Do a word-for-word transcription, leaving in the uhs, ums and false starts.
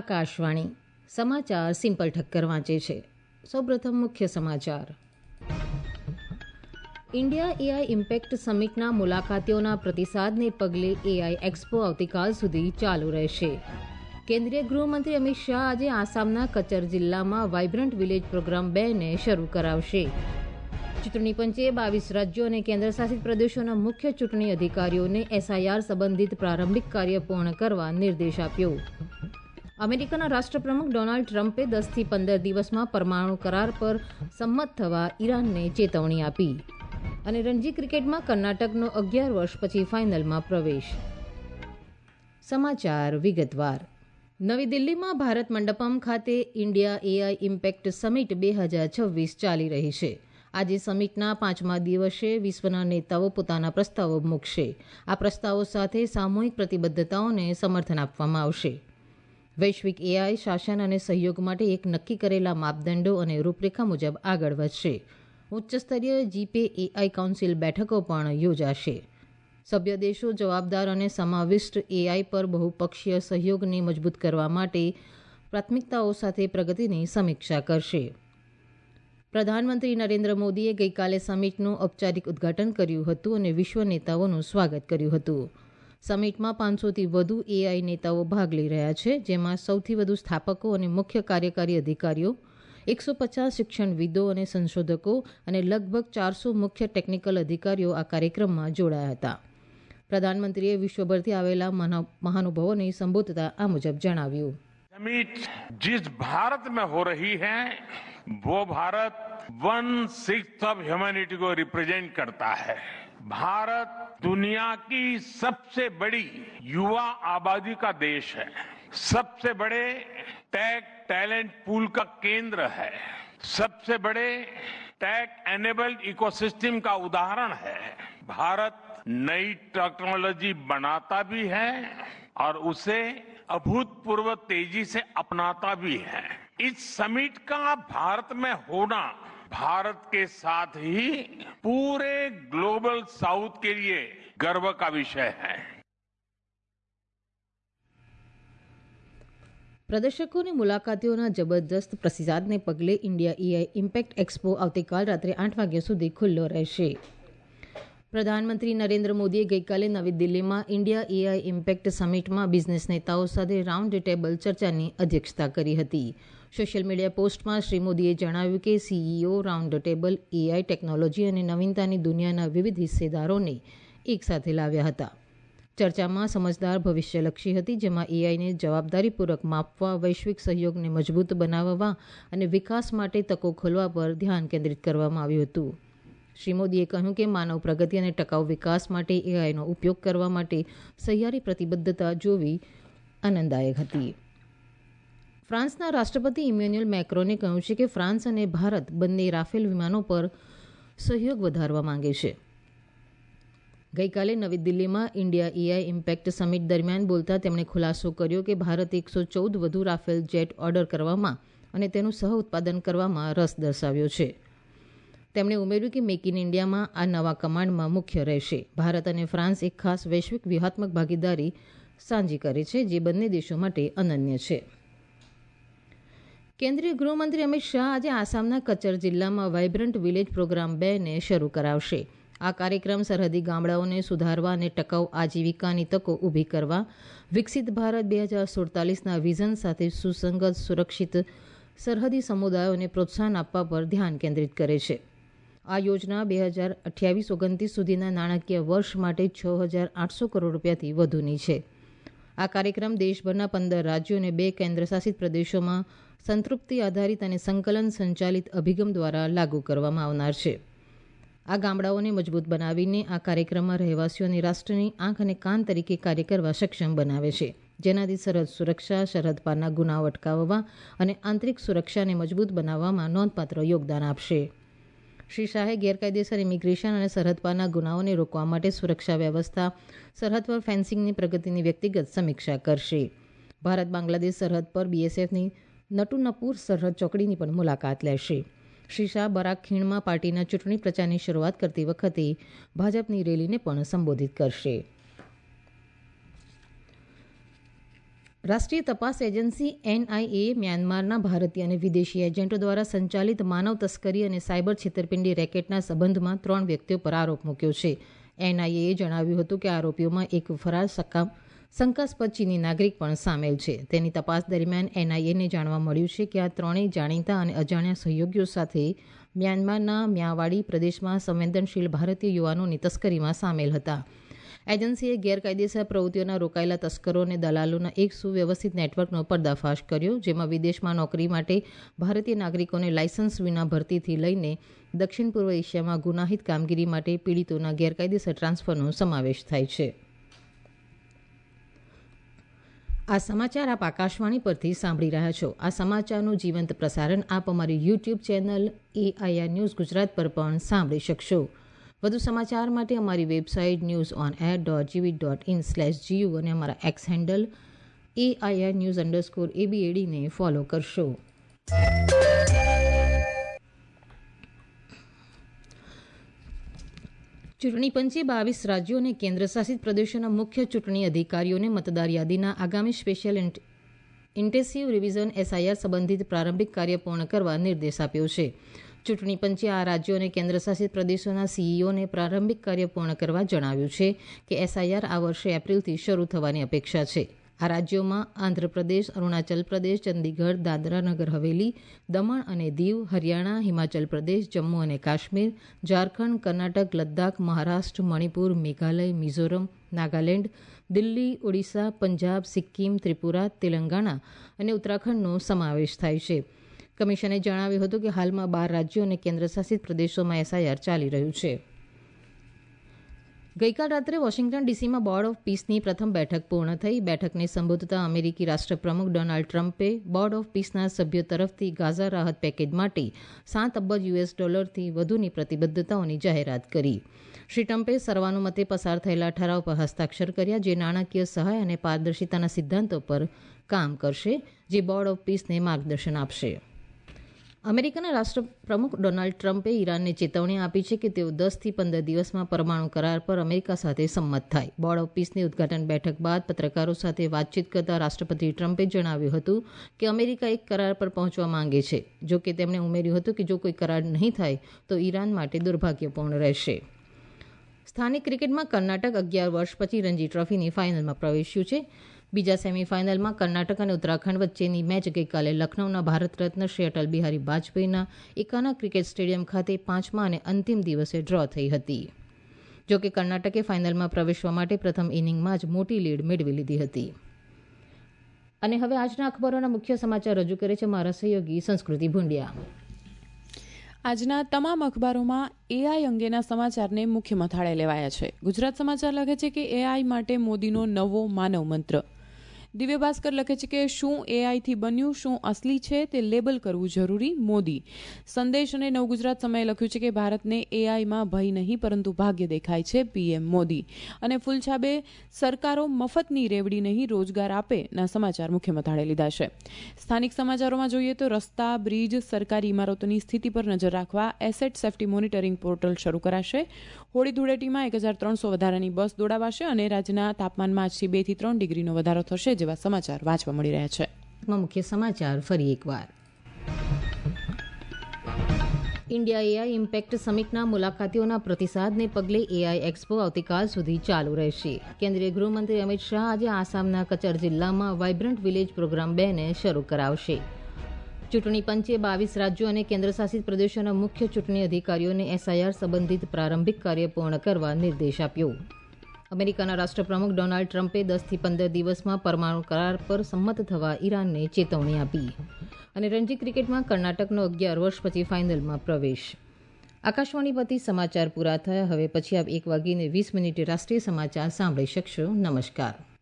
આકાશવાણી સમાચાર સિમ્પલ ઠક્કર વાંચે છે. સૌપ્રથમ મુખ્ય સમાચાર. ઇન્ડિયા એઆઈ ઇમ્પેક્ટ સમિટના મુલાકાતીઓના પ્રતિસાદને પગલે એઆઈ એક્સપો આવતીકાલ સુધી ચાલુ રહેશે. કેન્દ્રીય ગૃહમંત્રી અમિત શાહ આજે આસામના કચર જિલ્લામાં વાઇબ્રન્ટ વિલેજ પ્રોગ્રામ બે ને શરૂ કરાવશે. ચૂંટણી પંચે બાવીસ રાજ્યો અને કેન્દ્રશાસિત પ્રદેશોના મુખ્ય ચૂંટણી અધિકારીઓને એસઆઈઆર સંબંધિત પ્રારંભિક કાર્ય પૂર્ણ કરવા નિર્દેશ આપ્યો. અમેરિકાના રાષ્ટ્રપ્રમુખ ડોનાલ્ડ ટ્રમ્પે દસથી પંદર દિવસમાં પરમાણુ કરાર પર સંમત થવા ઈરાનને ચેતવણી આપી. અને રણજી ક્રિકેટમાં કર્ણાટકનો અગિયાર વર્ષ પછી ફાઇનલમાં પ્રવેશ. સમાચાર વિગતવાર. નવી દિલ્હીમાં ભારત મંડપમ ખાતે ઇન્ડિયા એઆઈ ઇમ્પેક્ટ સમિટ બે હજાર છવ્વીસ ચાલી રહી છે. આજે સમિટના પાંચમા દિવસે વિશ્વના નેતાઓ પોતાના પ્રસ્તાવો મૂકશે. આ પ્રસ્તાવો સાથે સામૂહિક પ્રતિબદ્ધતાઓને સમર્થન આપવામાં આવશે. વૈશ્વિક એઆઈ શાસન અને સહયોગ માટે એક નક્કી કરેલા માપદંડો અને રૂપરેખા મુજબ આગળ વધશે. ઉચ્ચસ્તરીય જીપે એઆઈ કાઉન્સિલ બેઠકો પણ યોજાશે. સભ્ય દેશો જવાબદાર અને સમાવિષ્ટ એઆઈ પર બહુપક્ષીય સહયોગને મજબૂત કરવા માટે પ્રાથમિકતાઓ સાથે પ્રગતિની સમીક્ષા કરશે. પ્રધાનમંત્રી નરેન્દ્ર મોદીએ ગઈકાલે સમિટનું ઔપચારિક ઉદ્ઘાટન કર્યું હતું અને વિશ્વ નેતાઓનું સ્વાગત કર્યું હતું. સમિટમાં પાંચસોથી વધુ એઆઈ નેતાઓ ભાગ લઈ રહ્યા છે, જેમાં સૌથી વધુ સ્થાપકો અને મુખ્ય કાર્યકારી અધિકારીઓ, એકસો પચાસ શિક્ષણવિદો અને સંશોધકો અને લગભગ ચારસો મુખ્ય ટેકનિકલ અધિકારીઓ આ કાર્યક્રમમાં જોડાયા હતા. પ્રધાનમંત્રીએ વિશ્વભરથી આવેલા મહાનુભાવોને સંબોધતા આ મુજબ જણાવ્યું. समिट जिस भारत में हो रही है वो भारत वन सिक्स्थ ऑफ ह्यूमैनिटी को रिप्रेजेंट करता है. भारत दुनिया की सबसे बड़ी युवा आबादी का देश है. सबसे बड़े टेक टैलेंट पूल का केंद्र है. सबसे बड़े टेक एनेबल्ड इकोसिस्टम का उदाहरण है. भारत नई टेक्नोलॉजी बनाता भी है और उसे अभूतपूर्व तेजी से अपनाता भी है. इस समिट का भारत में होना भारत के साथ ही पूरे ग्लोबल साउथ के लिए गर्व का विषय है. પ્રદર્શકો અને મુલાકાતીઓના જબરદસ્ત પ્રતિસાદને પગલે ઇન્ડિયા એઆઈ ઇમ્પેક્ટ એક્સપો આવતીકાલ રાત્રે આઠ વાગ્યા સુધી ખુલ્લો રહેશે. પ્રધાનમંત્રી નરેન્દ્ર મોદીએ ગઈકાલે નવી દિલ્હીમાં ઇન્ડિયા એઆઈ ઇમ્પેક્ટ સમિટમાં બિઝનેસ નેતાઓ સાથે રાઉન્ડ ટેબલ ચર્ચાની અધ્યક્ષતા કરી હતી. સોશિયલ મીડિયા પોસ્ટમાં શ્રી મોદીએ જણાવ્યું કે CEO round table AI technology અને નવીનતાની દુનિયાના વિવિધ હિસ્સેદારોને એકસાથે લાવ્યા હતા. ચર્ચામાં સમજદાર ભવિષ્યલક્ષી હતી, જેમાં એઆઈને જવાબદારીપૂર્વક માપવા, વૈશ્વિક સહયોગને મજબૂત બનાવવા અને વિકાસ માટે તકો ખોલવા પર ધ્યાન કેન્દ્રિત કરવામાં આવ્યું હતું. શ્રી મોદીએ કહ્યું કે માનવ પ્રગતિ અને ટકાઉ વિકાસ માટે એઆઈનો ઉપયોગ કરવા માટે સહિયારી પ્રતિબદ્ધતા જોવી આનંદદાયક હતી. ફ્રાન્સના રાષ્ટ્રપતિ ઇમેન્યુઅલ મેક્રોને કહ્યું છે કે ફ્રાન્સ અને ભારત બંને રાફેલ વિમાનો પર સહયોગ વધારવા માંગે છે. ગઈકાલે નવી દિલ્હીમાં ઇન્ડિયા એઆઈ ઇમ્પેક્ટ સમિટ દરમિયાન બોલતા તેમણે ખુલાસો કર્યો કે ભારતે એકસો ચૌદ વધુ રાફેલ જેટ ઓર્ડર કરવામાં અને તેનું સહ ઉત્પાદન કરવામાં રસ દર્શાવ્યો છે. તેમણે ઉમેર્યું કે મેક ઇન ઇન્ડિયામાં આ નવા કમાન્ડમાં મુખ્ય રહેશે. ભારત અને ફ્રાન્સ એક ખાસ વૈશ્વિક વ્યૂહાત્મક ભાગીદારી સાંજી કરે છે, જે બંને દેશો માટે અનન્ય છે. કેન્દ્રીય ગૃહમંત્રી અમિત શાહ આજે આસામના કચર જિલ્લામાં વાઇબ્રન્ટ વિલેજ પ્રોગ્રામ બે ને શરૂ કરાવશે. આ કાર્યક્રમ સરહદી ગામડાઓને સુધારવા અને ટકાઉ આજીવિકાની તકો ઊભી કરવા, વિકસિત ભારત બે હજાર સુડતાલીસના વિઝન સાથે સુસંગત સુરક્ષિત સરહદી સમુદાયોને પ્રોત્સાહન આપવા પર ધ્યાન કેન્દ્રિત કરે છે. આ યોજના બે હજાર અઠ્યાવીસ ઓગણત્રીસ સુધીના નાણાકીય વર્ષ માટે છ હજાર આઠસો કરોડ રૂપિયાથી વધુની છે. આ કાર્યક્રમ દેશભરના પંદર રાજ્યો અને બે કેન્દ્રશાસિત પ્રદેશોમાં સંતૃપ્તિ આધારિત અને સંકલન સંચાલિત અભિગમ દ્વારા લાગુ કરવામાં આવનાર છે. આ ગામડાઓને મજબૂત બનાવીને આ કાર્યક્રમમાં રહેવાસીઓને રાષ્ટ્રની આંખ અને કાન તરીકે કાર્ય કરવા સક્ષમ બનાવે છે, જેનાથી સરહદ સુરક્ષા, સરહદ પારના ગુનાઓ અટકાવવા અને આંતરિક સુરક્ષાને મજબૂત બનાવવામાં નોંધપાત્ર યોગદાન આપશે. શ્રી શાહે ગેરકાયદેસર ઇમિગ્રેશન અને સરહદ પારના ગુનાઓને રોકવા માટે સુરક્ષા વ્યવસ્થા, સરહદ પર ફેન્સિંગની પ્રગતિની વ્યક્તિગત સમીક્ષા કરશે. ભારત બાંગ્લાદેશ સરહદ પર બીએસએફની નટુનપુર સરહદ ચોકડીની પણ મુલાકાત લેશે. શ્રી શાહ બરાક ખીણમાં પાર્ટીના ચૂંટણી પ્રચારની શરૂઆત કરતી વખતે ભાજપની રેલીને પણ સંબોધિત કરશે. રાષ્ટ્રીય તપાસ એજન્સી એનઆઈએ મ્યાનમારના ભારતીય અને વિદેશી એજન્ટો દ્વારા સંચાલિત માનવ તસ્કરી અને સાયબર છેતરપિંડી રેકેટના સંબંધમાં ત્રણ વ્યક્તિઓ પર આરોપ મૂક્યો છે. એનઆઈએએ જણાવ્યું હતું કે આરોપીઓમાં એક ફરાર સકામ શંકાસ્પદ ચીની નાગરિક પણ સામેલ છે. તેની તપાસ દરમિયાન એનઆઈએને જાણવા મળ્યું છે કે આ ત્રણેય જાણીતા અને અજાણ્યા સહયોગીઓ સાથે મ્યાનમારના મ્યાવાડી પ્રદેશમાં સંવેદનશીલ ભારતીય યુવાનોની તસ્કરીમાં સામેલ હતા. એજન્સીએ ગેરકાયદેસર પ્રવૃત્તિઓના રોકાયેલા તસ્કરો અને દલાલોના એક સુવ્યવસ્થિત નેટવર્કનો પર્દાફાશ કર્યો, જેમાં વિદેશમાં નોકરી માટે ભારતીય નાગરિકોને લાયસન્સ વિના ભરતીથી લઈને દક્ષિણ પૂર્વ એશિયામાં ગુનાહિત કામગીરી માટે પીડિતોના ગેરકાયદેસર ટ્રાન્સફરનો સમાવેશ થાય છે. આ સમાચાર આપ આકાશવાણી પરથી સાંભળી રહ્યા છો. આ સમાચારનું જીવંત પ્રસારણ આપ અમારી YouTube channel AIR news Gujarat પર પણ સાંભળી શકશો. વધુ સમાચાર માટે અમારી website news on air dot gov dot in slash GU અને અમારા X handle AIR news underscore એબીએડીને ફોલો કરશો. ચૂંટણી પંચે બાવીસ રાજ્યો અને કેન્દ્રશાસિત પ્રદેશોના મુખ્ય ચૂંટણી અધિકારીઓને મતદાર યાદીના આગામી સ્પેશિયલ ઇન્ટેન્સિવ રિવિઝન એસઆઈઆર સંબંધિત પ્રારંભિક કાર્ય પૂર્ણ કરવા નિર્દેશ આપ્યો છે. ચૂંટણી પંચે આ રાજ્યો અને કેન્દ્રશાસિત પ્રદેશોના સીઈઓને પ્રારંભિક કાર્ય પૂર્ણ કરવા જણાવ્યું છે કે એસઆઈઆર આ વર્ષે એપ્રિલથી શરૂ થવાની અપેક્ષા છે. આ રાજ્યોમાં આંધ્રપ્રદેશ, અરુણાચલ પ્રદેશ, ચંદીગઢ, દાદરા નગર હવેલી, દમણ અને દીવ, હરિયાણા, હિમાચલ પ્રદેશ, જમ્મુ અને કાશ્મીર, ઝારખંડ, કર્ણાટક, લદ્દાખ, મહારાષ્ટ્ર, મણિપુર, મેઘાલય, મિઝોરમ, નાગાલેન્ડ, દિલ્હી, ઓડિશા, પંજાબ, સિક્કિમ, ત્રિપુરા, તેલંગાણા અને ઉત્તરાખંડનો સમાવેશ થાય છે. કમિશને જણાવ્યું હતું કે હાલમાં બાર રાજ્યો અને કેન્દ્રશાસિત પ્રદેશોમાં એસઆઈઆર ચાલી રહ્યું છે. ગઈકાલ રાત્રે વોશિંગ્ટન ડીસીમાં બોર્ડ ઓફ પીસની પ્રથમ બેઠક પૂર્ણ થઈ. બેઠકને સંબોધતા અમેરિકી રાષ્ટ્રપ્રમુખ ડોનાલ્ડ ટ્રમ્પે બોર્ડ ઓફ પીસના સભ્યો તરફથી ગાઝા રાહત પેકેજ માટે સાત અબજ યુએસ ડોલરથી વધુની પ્રતિબદ્ધતાઓની જાહેરાત કરી. શ્રી ટ્રમ્પે સર્વાનુમતે પસાર થયેલા ઠરાવ પર હસ્તાક્ષર કર્યા, જે નાણાકીય સહાય અને પારદર્શિતાના સિદ્ધાંતો પર કામ કરશે, જે બોર્ડ ઓફ પીસને માર્ગદર્શન આપશે. અમેરિકાના રાષ્ટ્રપ્રમુખ ડોનાલ્ડ ટ્રમ્પે ઈરાનને ચેતવણી આપી છે કે તેઓ દસથી પંદર દિવસમાં પરમાણુ કરાર પર અમેરિકા સાથે સંમત થાય. બોર્ડ ઓફ પીસની ઉદઘાટન બેઠક બાદ પત્રકારો સાથે વાતચીત કરતા રાષ્ટ્રપતિ ટ્રમ્પે જણાવ્યું હતું કે અમેરિકા એક કરાર પર પહોંચવા માંગે છે. જો કે તેમણે ઉમેર્યું હતું કે જો કોઈ કરાર નહીં થાય તો ઈરાન માટે દુર્ભાગ્યપૂર્ણ રહેશે. સ્થાનિક ક્રિકેટમાં કર્ણાટક અગિયાર વર્ષ પછી રણજી ટ્રોફીની ફાઇનલમાં પ્રવેશ્યું છે. બીજા સેમીફાઇનલમાં કર્ણાટક અને ઉત્તરાખંડ વચ્ચેની મેચ ગઈકાલે લખનૌના ભારત રત્ન શ્રી અટલ બિહારી વાજપેયીના એકાના ક્રિકેટ સ્ટેડિયમ ખાતે પાંચમા અને અંતિમ દિવસે ડ્રો થઈ હતી. જો કે કર્ણાટકે ફાઇનલમાં પ્રવેશવા માટે પ્રથમ ઇનિંગમાં જ મોટી લીડ મેળવી લીધી હતી. અને હવે આજના અખબારોના મુખ્ય સમાચાર રજૂ કરે છે મારા સહયોગી સંસ્કૃતિ ભુંડિયા. આજના તમામ અખબારોમાં એઆઈ અંગેના સમાચારને મુખ્ય મથાળે લેવાયા છે. ગુજરાત સમાચાર લખે છે કે એઆઈ માટે મોદીનો નવો માનવ મંત્ર. દિવ્ય ભાસ્કર લખે છે કે શું એઆઈથી બન્યું, શું અસલી છે તે લેબલ કરવું જરૂરી, મોદી. સંદેશ અને નવગુજરાત સમયે લખ્યું છે કે ભારતને એઆઈમાં ભય નહીં પરંતુ ભાગ્ય દેખાય છે, પીએમ મોદી. અને ફૂલછાબે સરકારો મફતની રેવડી નહીં રોજગાર આપે ના સમાચાર મુખ્ય મથાળે લીધા છે. સ્થાનિક સમાચારોમાં જોઈએ તો રસ્તા, બ્રિજ, સરકારી ઇમારતોની સ્થિતિ પર નજર રાખવા એસેટ સેફ્ટી મોનિટરિંગ પોર્ટલ શરૂ કરાશે. હોળી ધૂળેટીમાં એક હજાર ત્રણસો વધારાની બસ દોડાવાશે અને રાજ્યના તાપમાનમાં આજથી બે થી ત્રણ ડિગ્રીનો વધારો થશે જેવા સમાચાર વાંચવા મળી રહ્યા છે. મુખ્ય સમાચાર ફરી એકવાર. ઇન્ડિયા એઆઈ ઇમ્પેક્ટ સમિટના મુલાકાતીઓના પ્રતિસાદને પગલે એઆઈ એક્સપો આવતીકાલ સુધી ચાલુ રહેશે. કેન્દ્રીય ગૃહમંત્રી અમિત શાહ આજે આસામના કચર જિલ્લામાં વાઇબ્રન્ટ વિલેજ પ્રોગ્રામ બે ને શરૂ કરાવશે. ચૂંટણી પંચે બાવીસ રાજ્યો અને કેન્દ્રશાસિત પ્રદેશોના મુખ્ય ચૂંટણી અધિકારીઓને એસઆઈઆર સંબંધિત પ્રારંભિક કાર્ય પૂર્ણ કરવા નિર્દેશ આપ્યો. અમેરિકાના રાષ્ટ્રપ્રમુખ ડોનાલ્ડ ટ્રમ્પે દસથી પંદર દિવસમાં પરમાણુ કરાર પર સંમત થવા ઈરાનને ચેતવણી આપી. અને રણજી ક્રિકેટમાં કર્ણાટકનો અગિયાર વર્ષ પછી ફાઇનલમાં પ્રવેશ. આકાશવાણી પરથી સમાચાર પૂરા થયા. હવે પછી આપ એક વાગીને વીસ મિનિટે રાષ્ટ્રીય સમાચાર સાંભળી શકશો. નમસ્કાર.